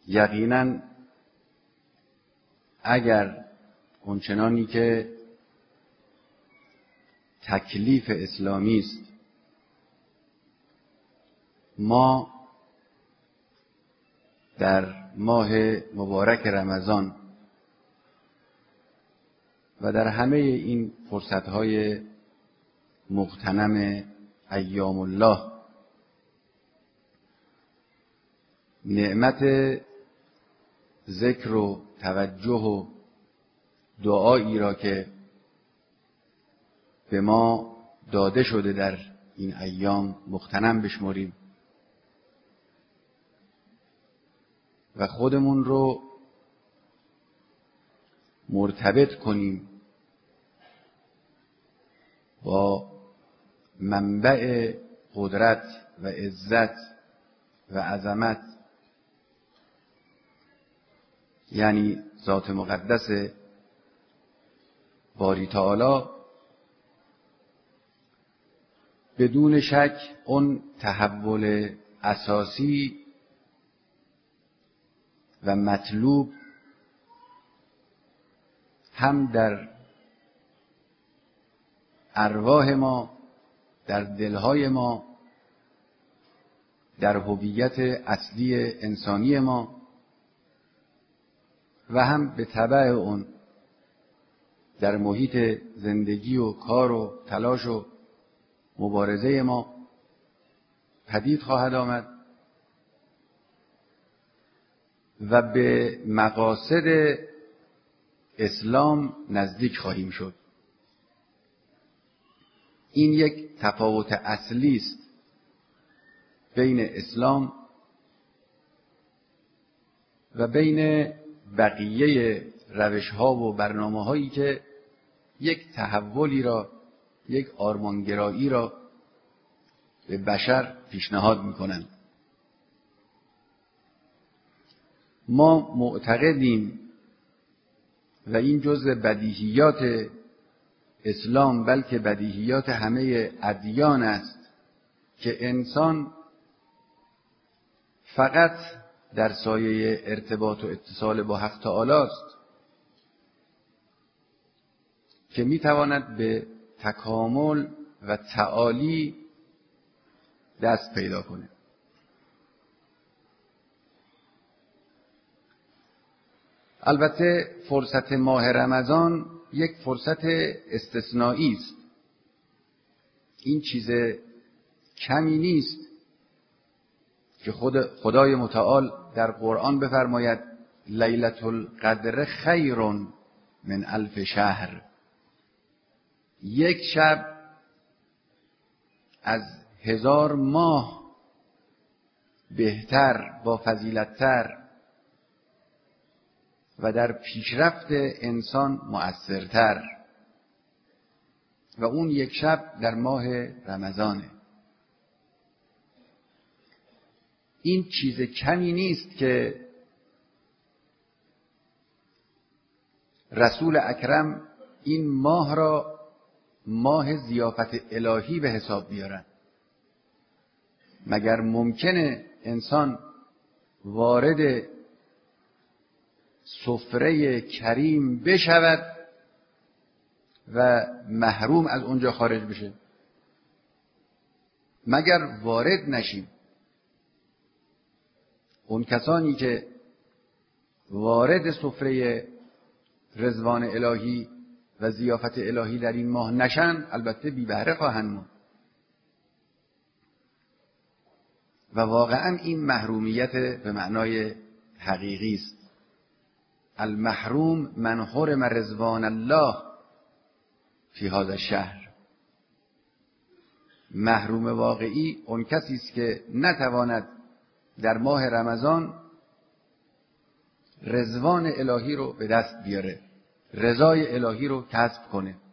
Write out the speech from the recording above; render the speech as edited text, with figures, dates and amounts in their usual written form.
یقیناً اگر اونچنانی که تکلیف اسلامی است ما در ماه مبارک رمضان و در همه این فرصت‌های مغتنم ایام الله نعمت ذکر و توجه و دعایی را که به ما داده شده در این ایام مغتنم بشمریم و خودمون رو مرتبط کنیم با منبع قدرت و عزت و عظمت، یعنی ذات مقدس باری تعالی، بدون شک اون تحول اساسی و مطلوب هم در ارواح ما، در دلهای ما، در هویت اصلی انسانی ما و هم به تبع اون در محیط زندگی و کار و تلاش و مبارزه ما پدید خواهد آمد و به مقاصد اسلام نزدیک خواهیم شد. این یک تفاوت اصلی است بین اسلام و بین بقیه روش‌ها و برنامه‌هایی که یک تحولی را، یک آرمانگرایی را به بشر پیشنهاد می‌کنند. ما معتقدیم و این جزء بدیهیات اسلام بلکه بدیهیات همه ادیان است که انسان فقط در سایه ارتباط و اتصال با حق تعالی است که میتواند به تکامل و تعالی دست پیدا کنه. البته فرصت ماه رمضان یک فرصت استثنایی است. این چیز کمی نیست که خدای متعال در قرآن بفرماید لیلة القدر خیر من 1000 شهر. یک شب از 1000 ماه بهتر، با فضیلت‌تر و در پیشرفت انسان مؤثرتر و اون یک شب در ماه رمضانه. این چیز کمی نیست که رسول اکرم این ماه را ماه ضیافت الهی به حساب بیارن. مگر ممکنه انسان وارد سفره کریم بشود و محروم از اونجا خارج بشه؟ مگر وارد نشیم؟ اون کسانی که وارد سفره رضوان الهی و ضیافت الهی در این ماه نشن البته بی بهره خواهند موند و واقعا این محرومیت به معنای حقیقی است. المحروم من حرم رضوان الله فی هذا الشهر. محروم واقعی اون کسی است که نتواند در ماه رمضان رضوان الهی رو به دست بیاره، رضای الهی رو کسب کنه.